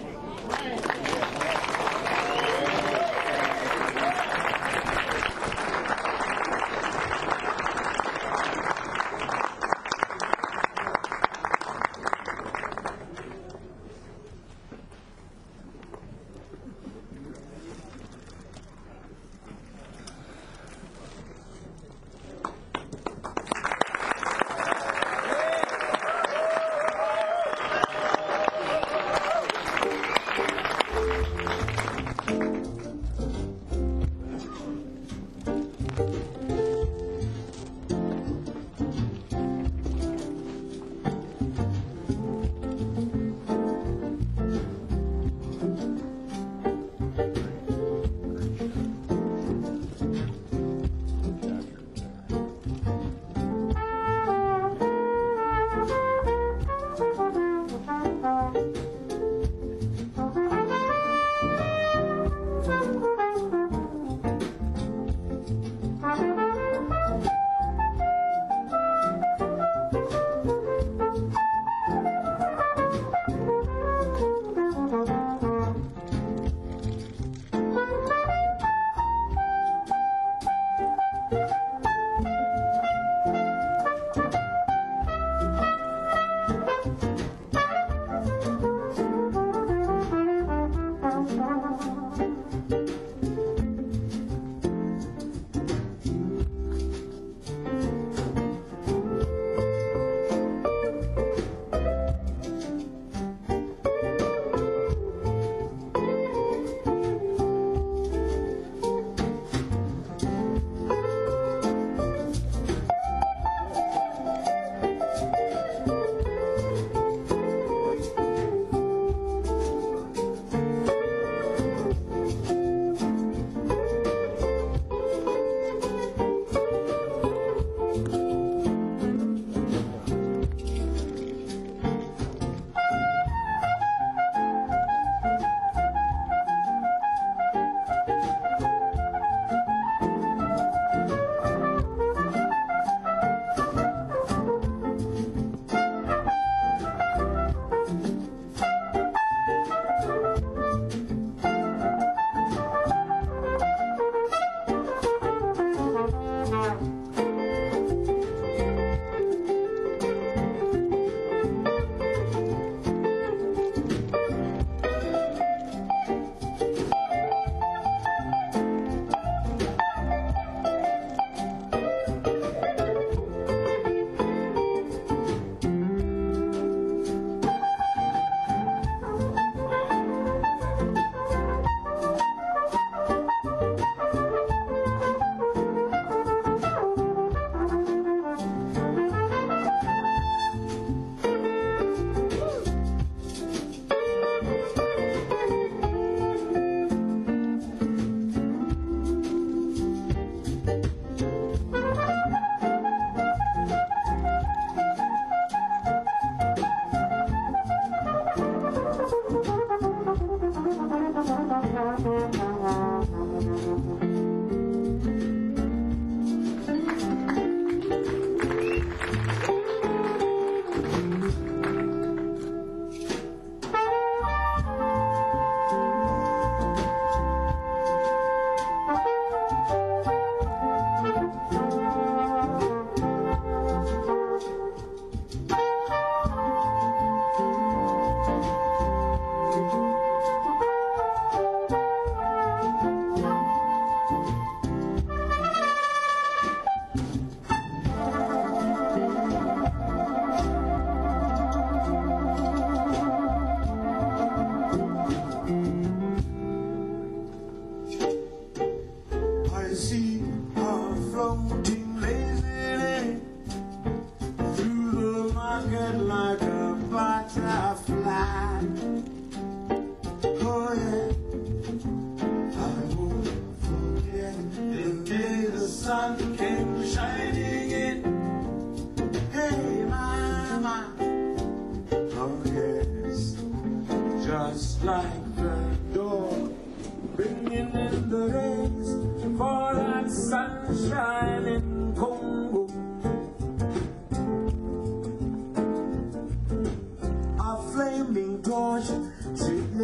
flaming torch, sweetness.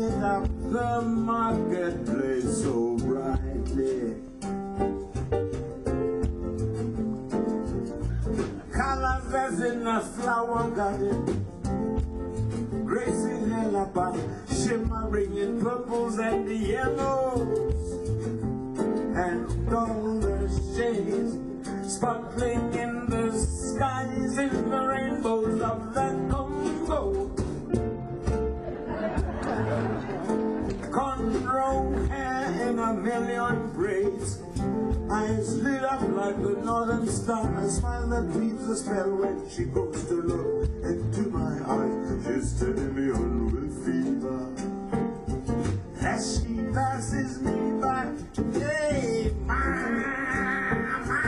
lit up the marketplace so brightly. Colors as in a flower garden, gracing lullaby, shimmering in purples and the yellows, and all the shades sparkling in the skies in the rainbows of the Congo. Cornrow hair in a million braids, eyes lit up like the northern star. A smile that leaves a spell when she goes to look into my eyes. She's turning me on with fever as she passes me by. Hey, mama.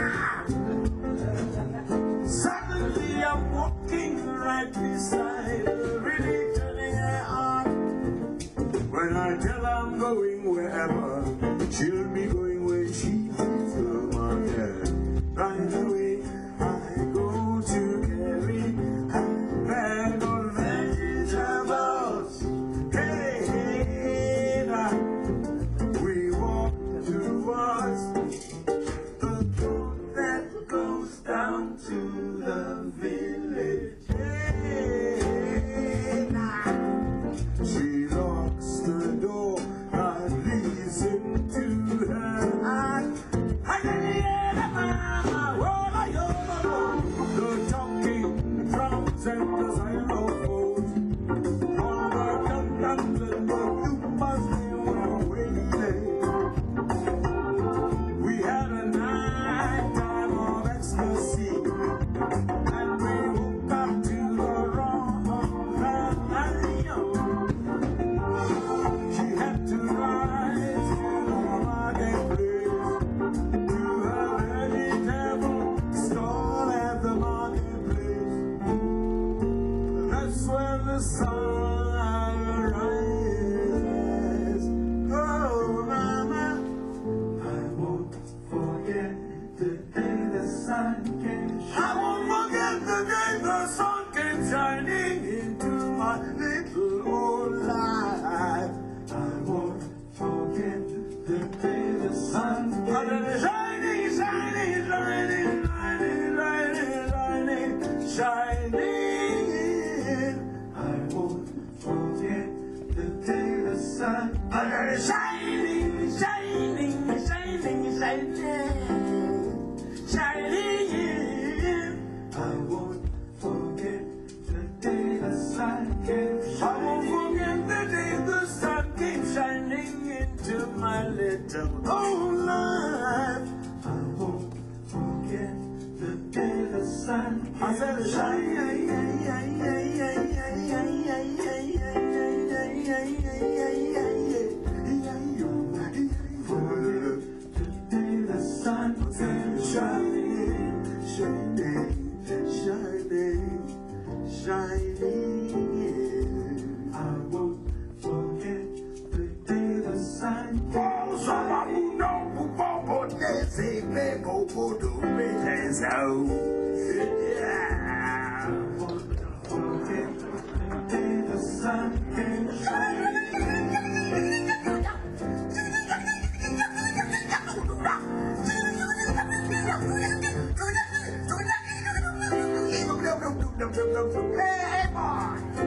Suddenly I'm walking right beside her, really turning her on. When I tell her I'm going wherever, she'll be going where she leaves her market. Right away I go to carry a bag of vegetables. Hey, hey, now we walk towards the road that goes down to the village. Hey, now she locks the door that leads into her heart. The talking drums and the xylophones, all the dum-dums and the tupas, they were wailing. We had a night time of ecstasy, and we woke up to the roar of the lion. She had to rise to the marketplace, to her vegetable stall at the marketplace. That's where the sun rises. Oh, mama, I won't forget the day the sun came. I won't forget the day the sun came shining into my little old life. I won't forget the day the sun came shining, shining, shining, shining, shining, shining. I won't forget the day the sun came shining, shining, shining, shining, shining. I won't forget the day the sun came. I won't forget the day the sun came shining into my little old life. I won't forget the day the sun came. I said shining. Shining, shining, shining. I won't forget the day the sun came. Somebody know what they say, people who do it so. Yeah. I won't forget the day the sun came shining. Hey, boy!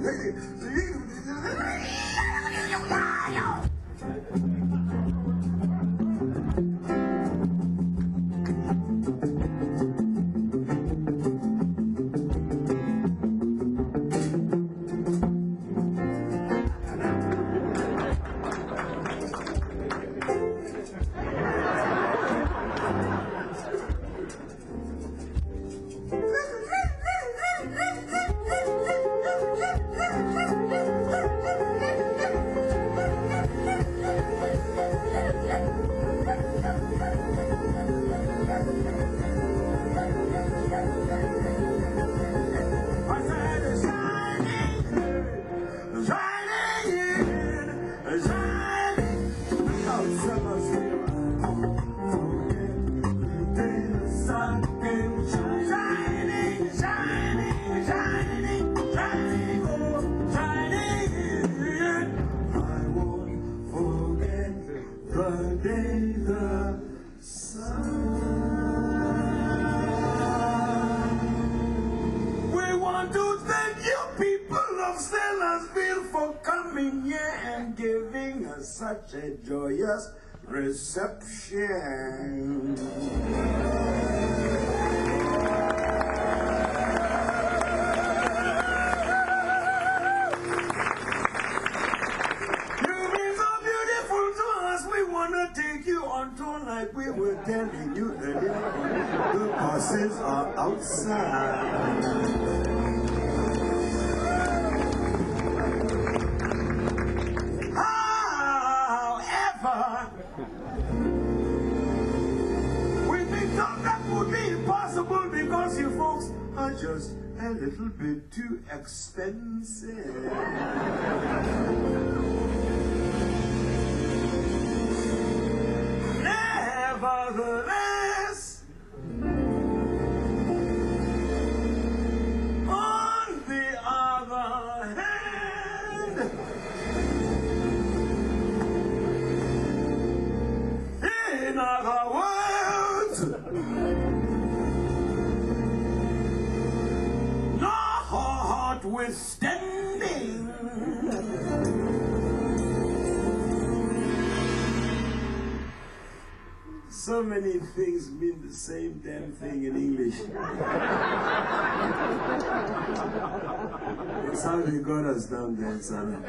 Such a joyous reception. You've been so beautiful to us, we wanna take you on tour like we were telling you earlier on. The buses are outside. Because you folks are just a little bit too expensive. Nevertheless, on the other hand, in other words, notwithstanding, so many things mean the same damn thing in English. That's how they got us down there, son.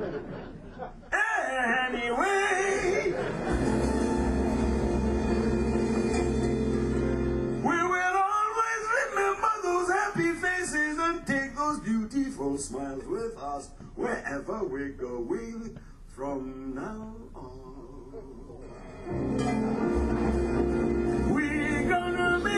Anyway, we will always remember those happy faces and take those beautiful smiles with us wherever we're going from now on. We're gonna be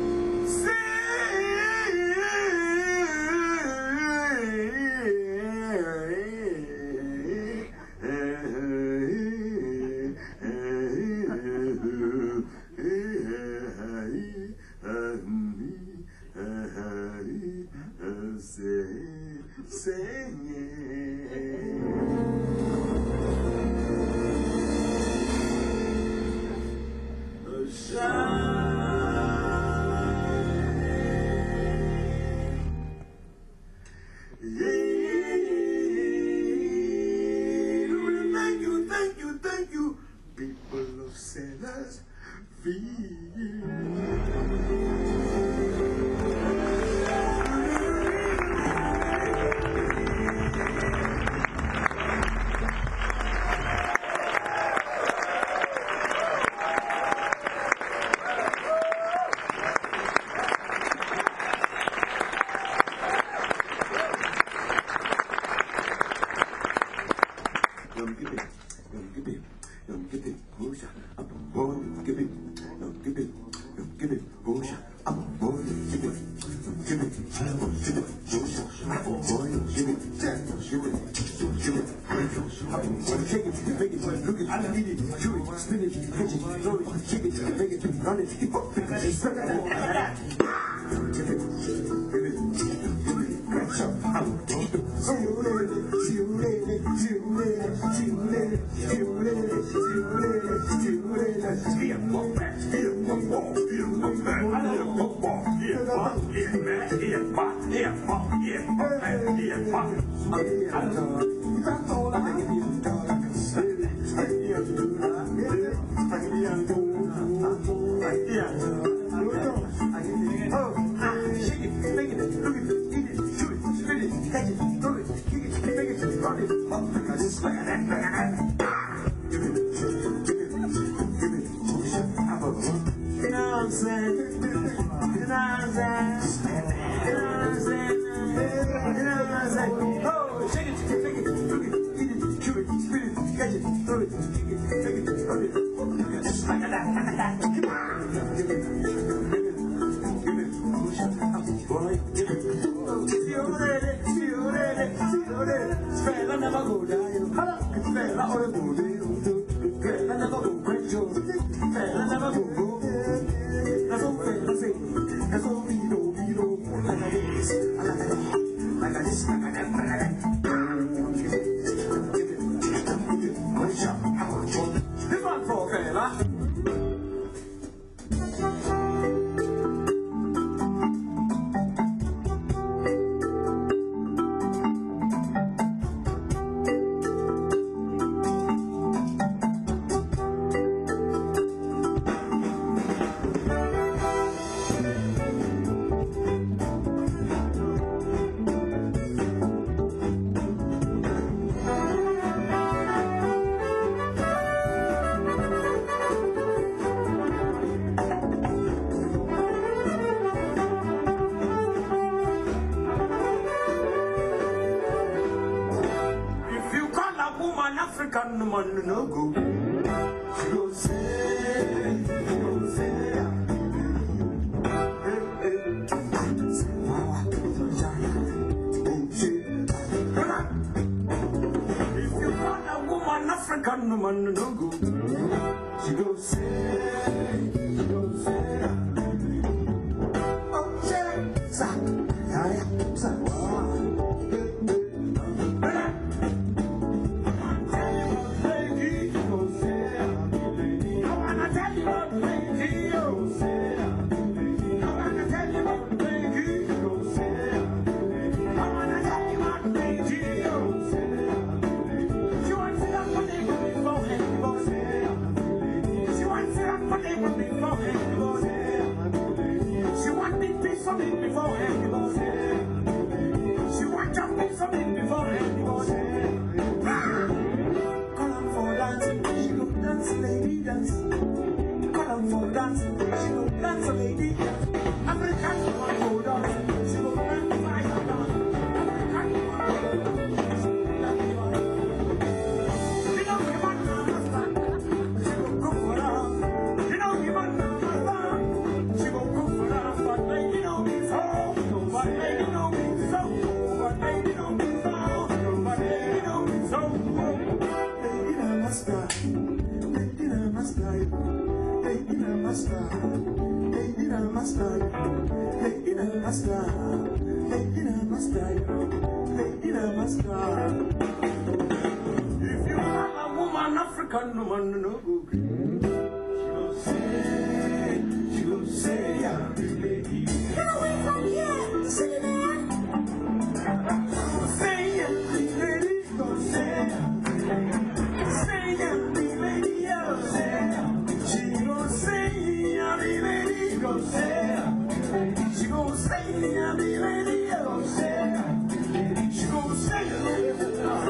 Thank you, people of Sellers African woman no go. She go say, if you want a woman, African woman no go. She go say, oh, if you have a woman, African woman, no go. She go say, I'm the lady. Get away from here, say that. Say I'm the lady, go say I'm the lady. Say I'm the lady, oh, say she go say I'm the lady, go say I'm the lady. She go say I'm the lady, oh, say I'm the lady. She go say I'm the lady.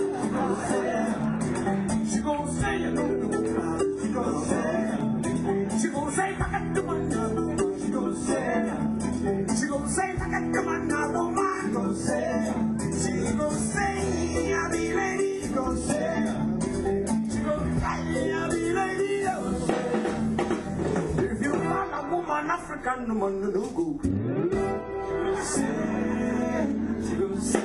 She gon' say it, she gon' say, she gon' say, I got the one now. She gon' say, I got the one now. Don't mind, she gon' say, I'll be lady. She gon' say, I'll be lady. If you want a woman, African woman, no go. She gon' say.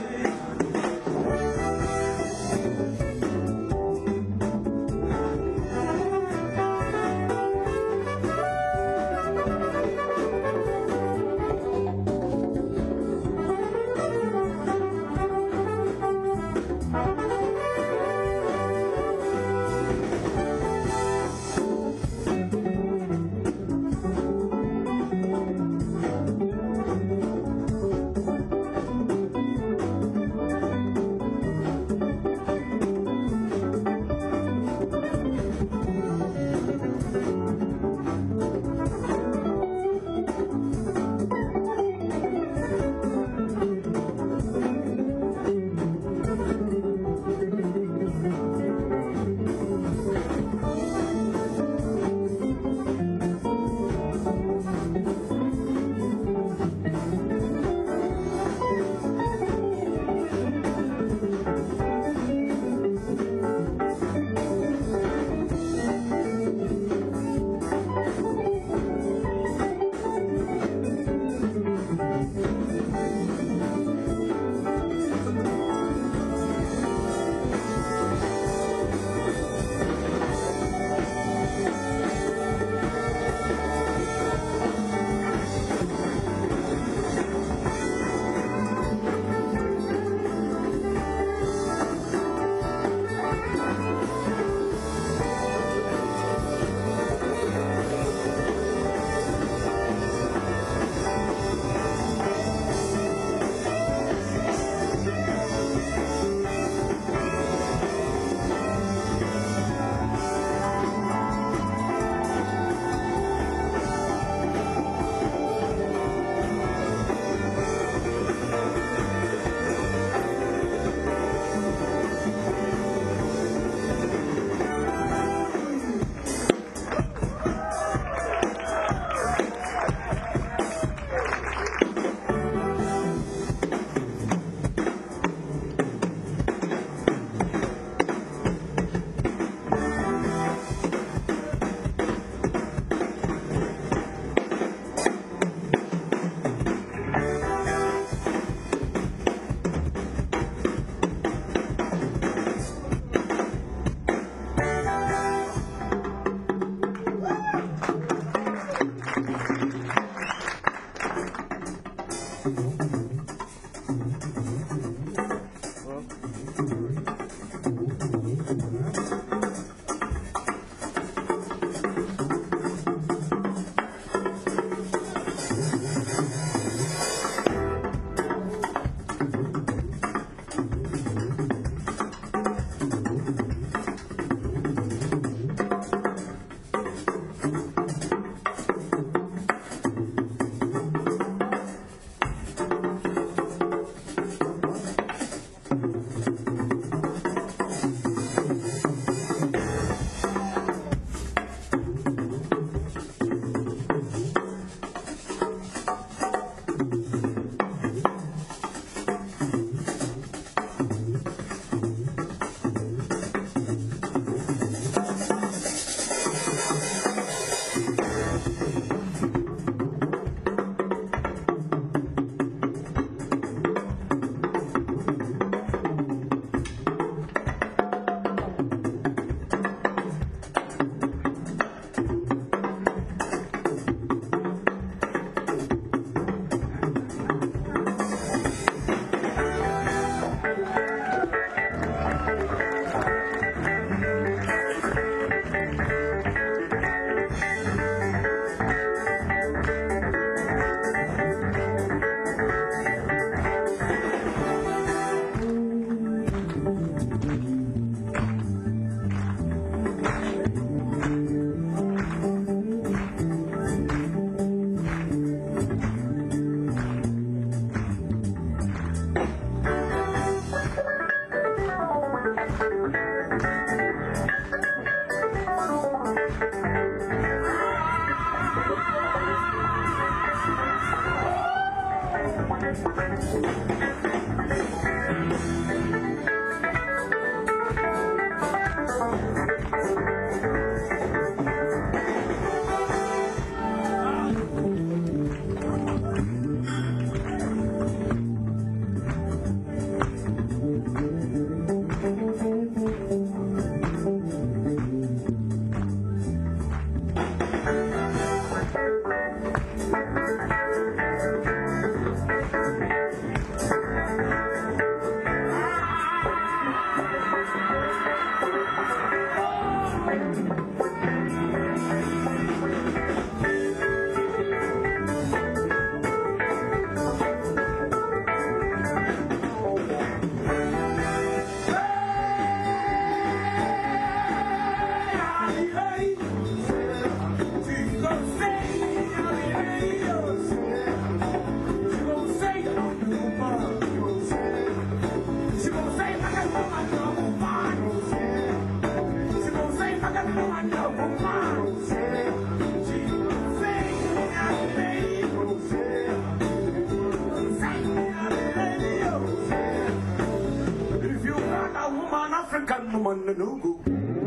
African woman no go.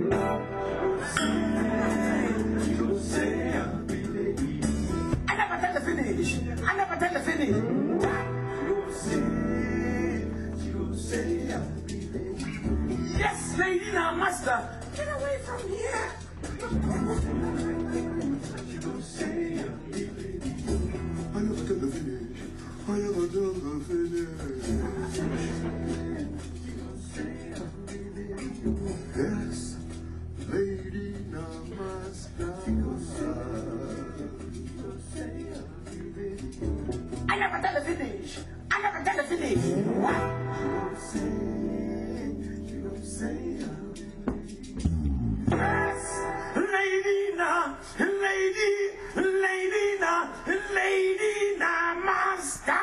I never tell the finish. I never tell the finish. Yes, lady, now master. Get away from here. I never tell the finish. I never tell the finish. Yes, lady, now master. I never tell the finish. I never tell the finish. What? Yes, lady na, lady na, master.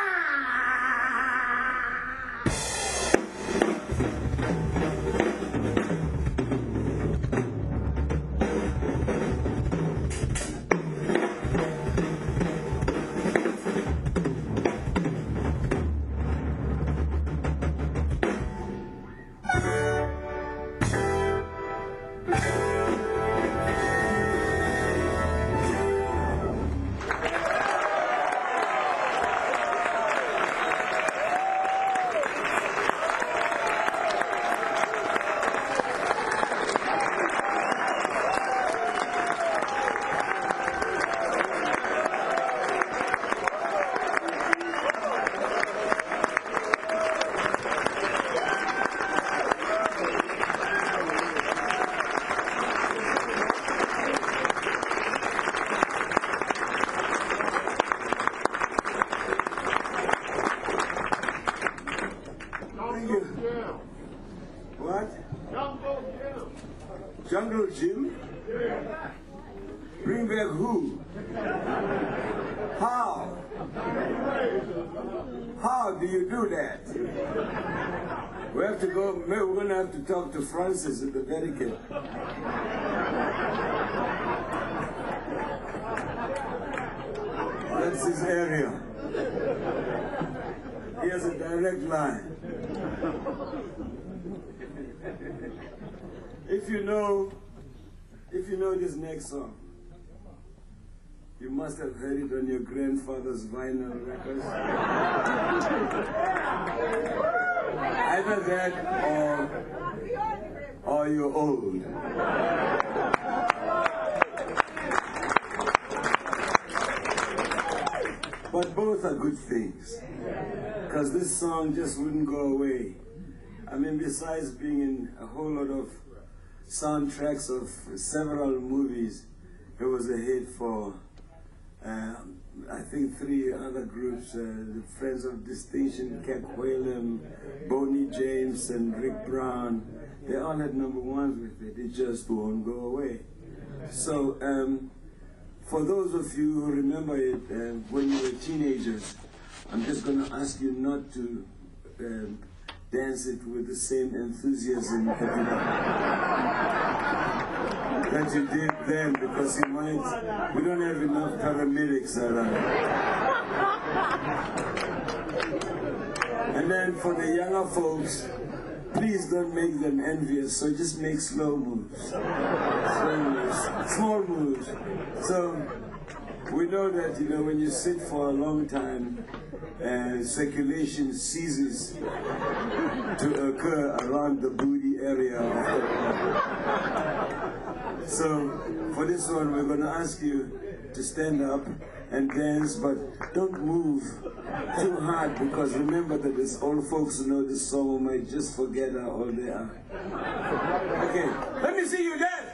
What? Jungle Jim? Bring back who? How? How do you do that? We have to go, we're going to have to talk to Francis at the Vatican. That's his area. He has a direct line. If you know this next song, you must have heard it on your grandfather's vinyl records. Either that or you're old. But both are good things, because this song just wouldn't go away. I mean, besides being in a whole lot of soundtracks of several movies, it was a hit for, I think, 3 other groups, the Friends of Distinction, Cap Whalum, Boney James, and Rick Brown. They all had #1s with it. It just won't go away. So, for those of you who remember it when you were teenagers, I'm just going to ask you not to dance it with the same enthusiasm that you did then, because we don't have enough paramedics around. And then for the younger folks, please don't make them envious, so just make slow moves. Slow moves, small moves. So we know that, when you sit for a long time, circulation ceases to occur around the booty area of the body. So for this one, we're going to ask you to stand up and dance, but don't move too hard, because remember that these old folks who know this song might just forget how old they are. Okay, let me see you dance.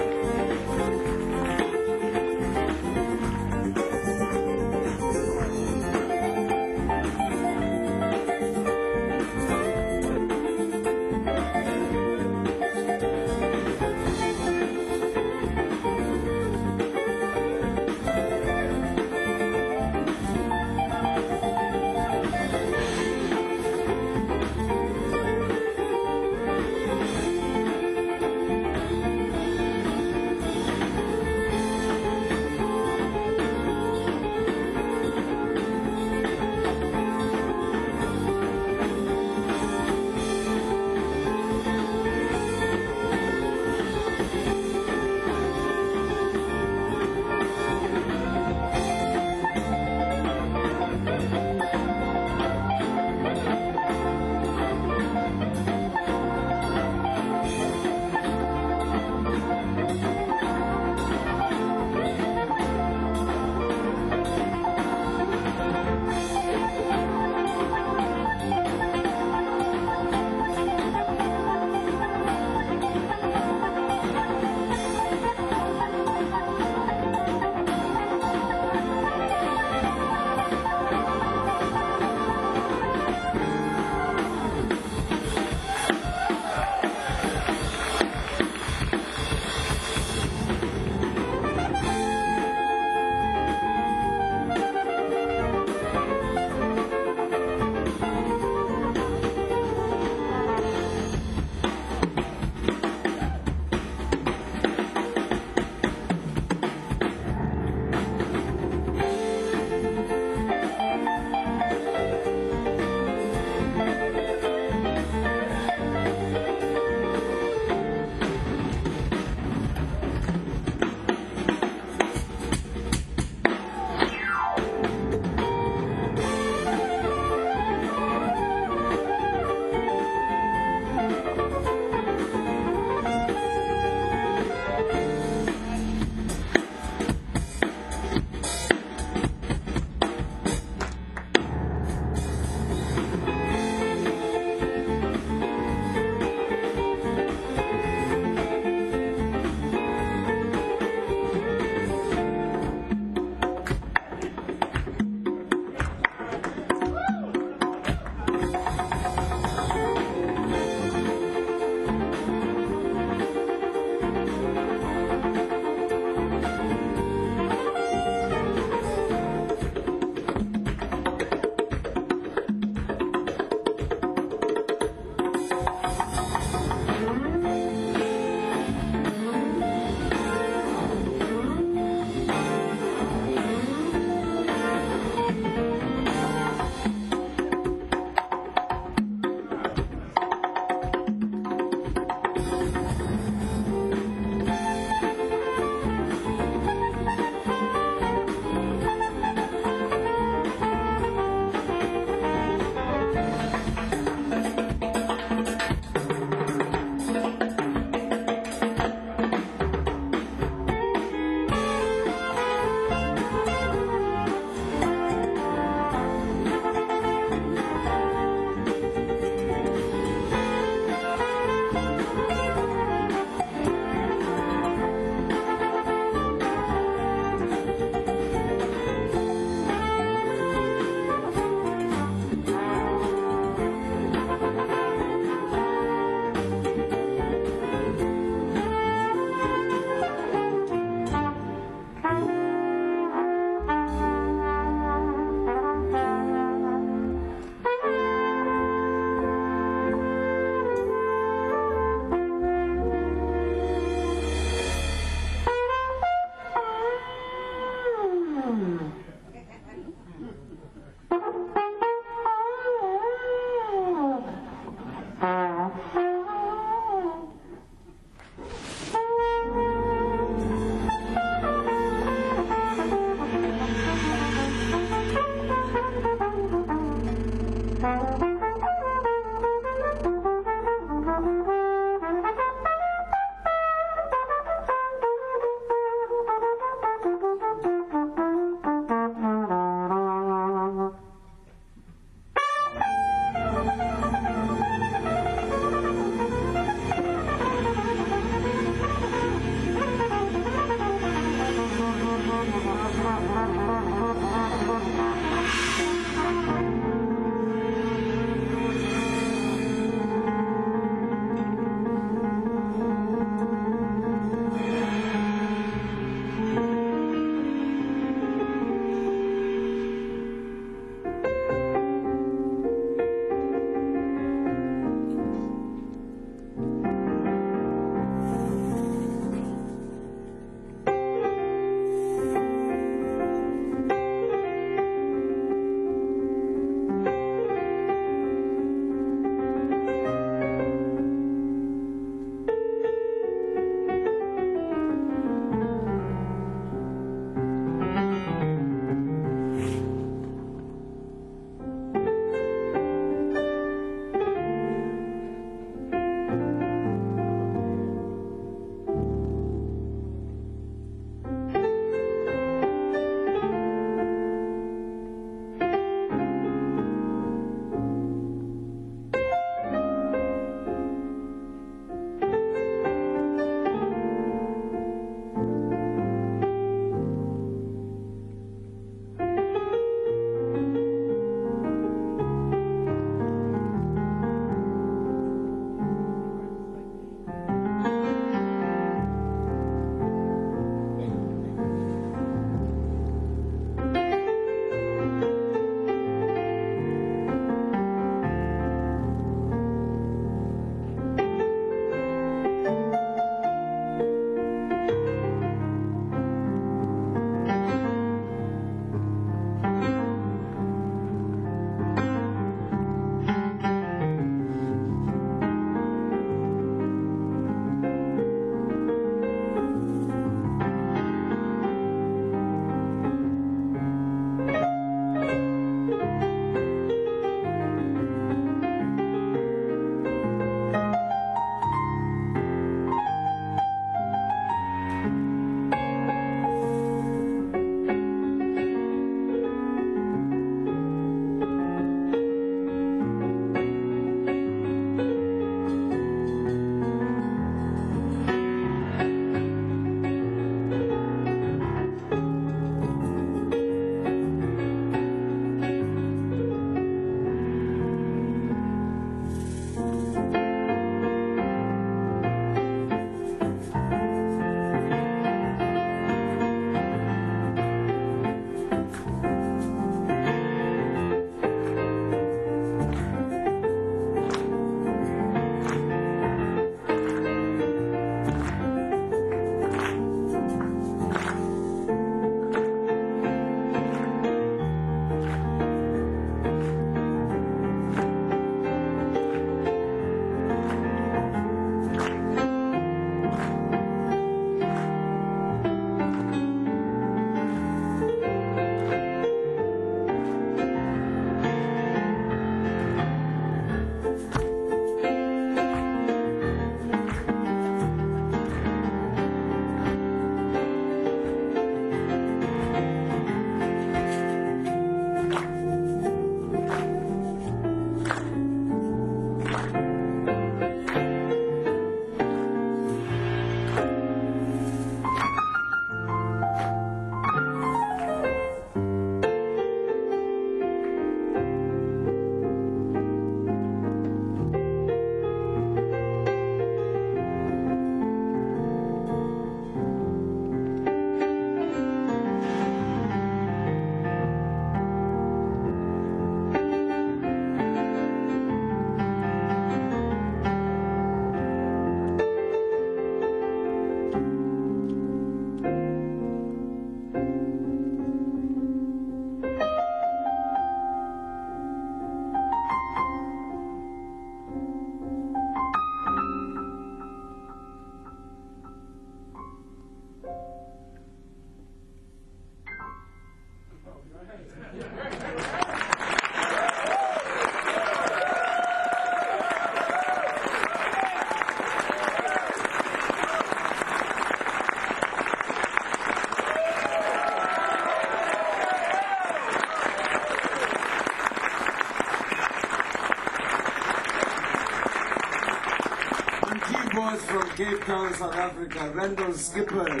keyboards from Cape Town, South Africa, Randall Skippers.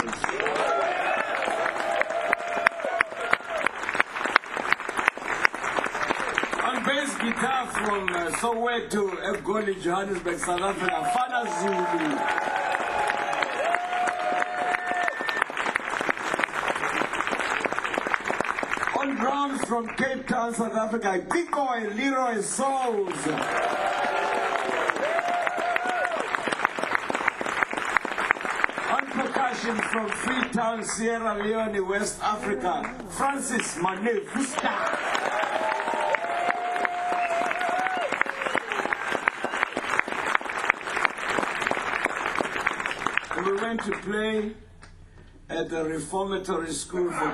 On bass guitar from Soweto, Egoli, Johannesburg, South Africa, Fana Zulu. On drums from Cape Town, South Africa, Kikoy Leroy Souls. Percussion from Freetown, Sierra Leone, West Africa, Francis Mane Fusta. We went to play at the Reformatory School for...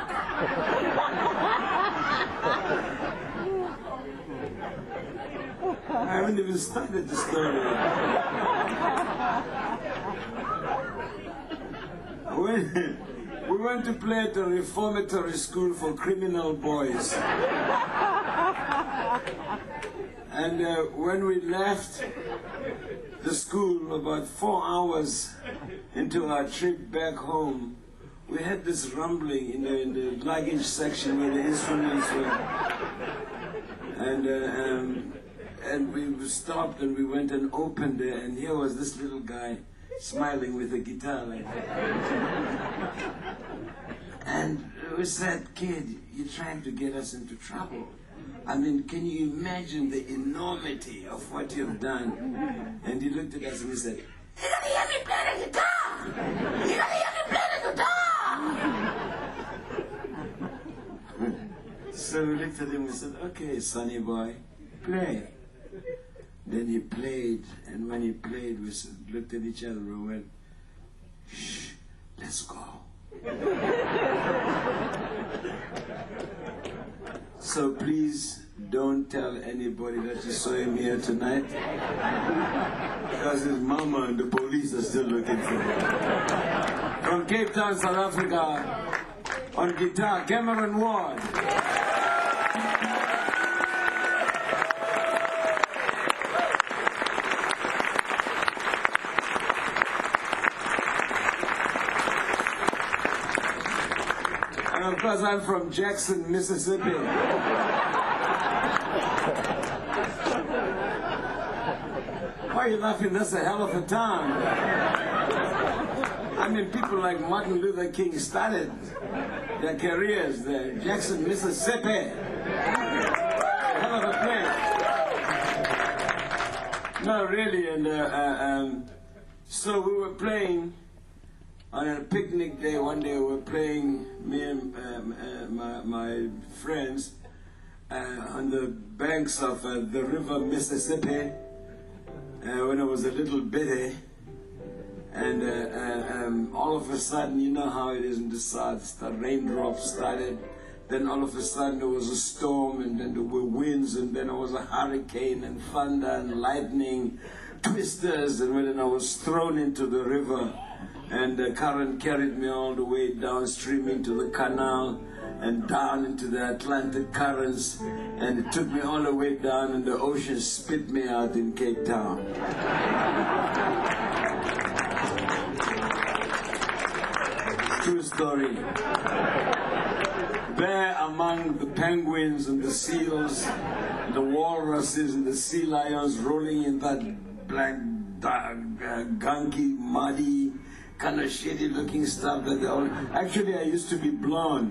I haven't even started the story. We went to play at the Reformatory School for Criminal Boys. And when we left the school, about 4 hours into our trip back home, we had this rumbling in the luggage section where the instruments were. And we stopped and we went and opened it, and here was this little guy smiling with a guitar like that. And we said, "Kid, you're trying to get us into trouble. I mean, can you imagine the enormity of what you've done?" And he looked at us and he said, "You don't hear me play the guitar! You don't hear me play the guitar!" So we looked at him and said, "Okay, sonny boy, play." Then he played, and when he played, we looked at each other and went, "Shh, let's go." So please don't tell anybody that you saw him here tonight, because his mama and the police are still looking for him. From Cape Town, South Africa, on guitar, Cameron Ward. Of course, I'm from Jackson, Mississippi. Why are you laughing? That's a hell of a town. I mean, people like Martin Luther King started their careers there. Jackson, Mississippi. Hell of a place. No, really. And so we were playing. On a picnic day, one day we were playing, me and my friends, on the banks of the river Mississippi, when I was a little bitty. And all of a sudden, you know how it is in the South, the raindrops started. Then all of a sudden there was a storm, and then there were winds, and then there was a hurricane and thunder and lightning, twisters, and then I was thrown into the river. And the current carried me all the way downstream into the canal and down into the Atlantic currents. And it took me all the way down, and the ocean spit me out in Cape Town. True story. There among the penguins and the seals, the walruses and the sea lions rolling in that black, gunky, muddy, kind of shady looking stuff that they all... Actually, I used to be blonde.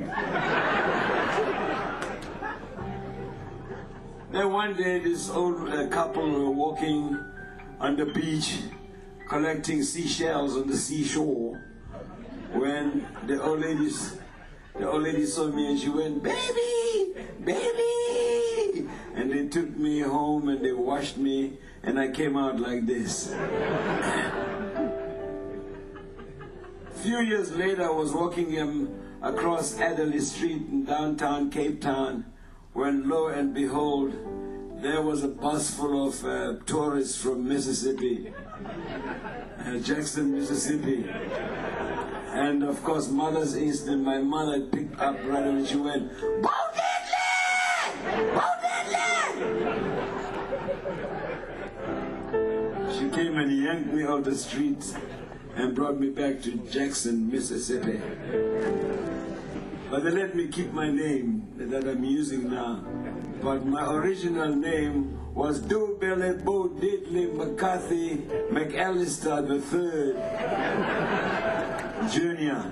Then one day, this old couple were walking on the beach, collecting seashells on the seashore, when the old lady saw me and she went, "Baby, baby!" And they took me home and they washed me, and I came out like this. A few years later, I was walking across Adderley Street in downtown Cape Town, when lo and behold, there was a bus full of tourists from Mississippi, Jackson, Mississippi. And of course, mother's instinct, my mother picked up right away and she went, "Bo Diddley! Bo Diddley!" She came and he yanked me off the streets and brought me back to Jackson, Mississippi. But they let me keep my name that I'm using now. But my original name was Doughbelly Bo Diddley McCarthy McAllister III Jr.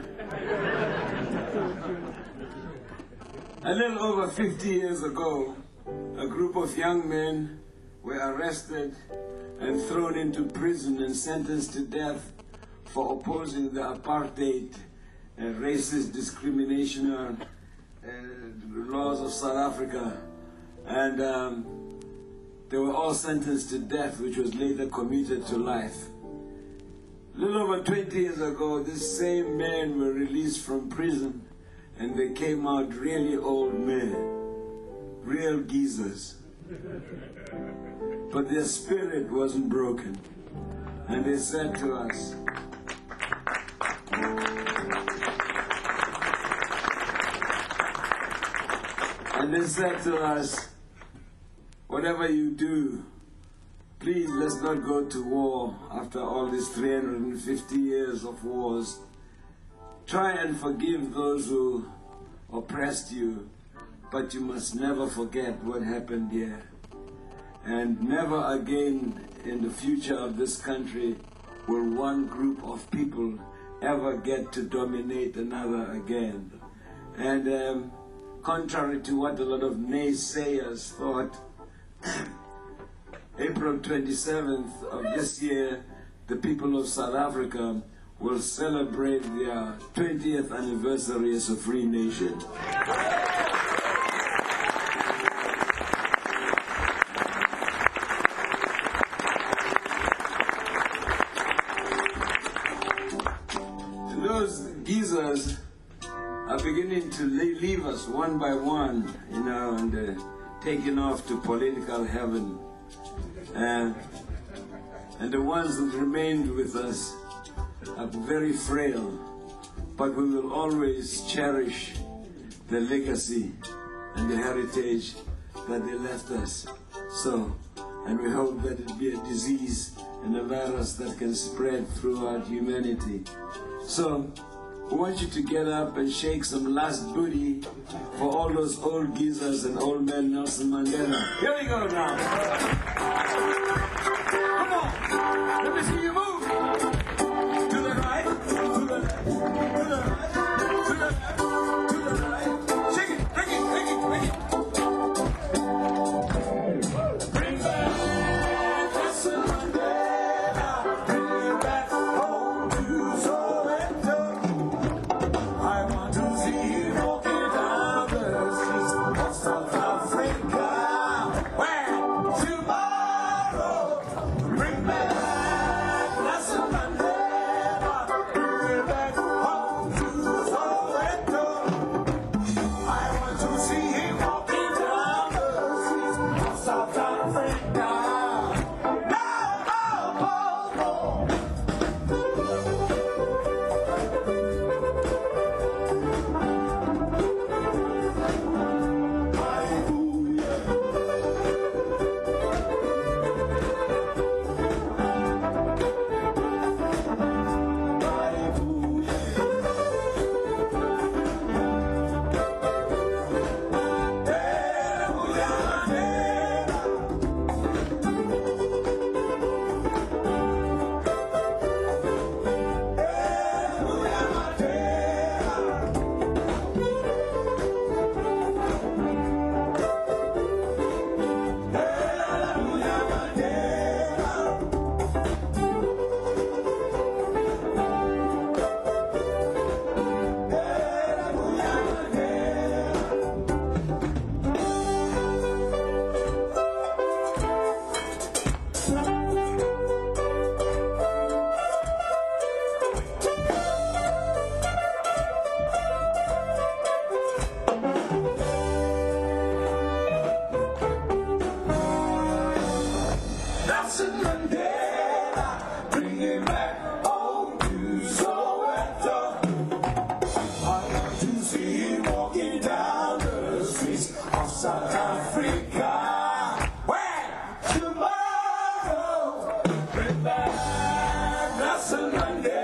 A little over 50 years ago, a group of young men were arrested and thrown into prison and sentenced to death for opposing the apartheid and racist discrimination laws of South Africa. And they were all sentenced to death, which was later commuted to life. A little over 20 years ago, these same men were released from prison, and they came out really old men, real geezers. But their spirit wasn't broken. And they said to us, whatever you do, please let's not go to war after all these 350 years of wars. Try and forgive those who oppressed you, but you must never forget what happened here. And never again in the future of this country will one group of people ever get to dominate another again. And contrary to what a lot of naysayers thought, April 27th of this year, the people of South Africa will celebrate their 20th anniversary as a free nation. Those geezers are beginning to leave us one by one, and taking off to political heaven. And the ones that remained with us are very frail, but we will always cherish the legacy and the heritage that they left us. So, and we hope that it be a disease and a virus that can spread throughout humanity. So, we want you to get up and shake some last booty for all those old geezers and old men Nelson Mandela. Here we go now. Come on, let me see you move. To the right, to the left, to the right, to the left, to the right. Shake it, break it, break it, break it. Bring back Nelson Mandela. Bring it back home to Soweto. I want to see him walking down the streets of South Africa. When tomorrow, bring back Nelson Mandela. Bring it back home to Soweto. I want to see him walking down the streets of South Africa. Nelson Mandela, bring it back home to Soweto. I want to see him walking down the streets of South Africa. When tomorrow, bring back Nelson Mandela.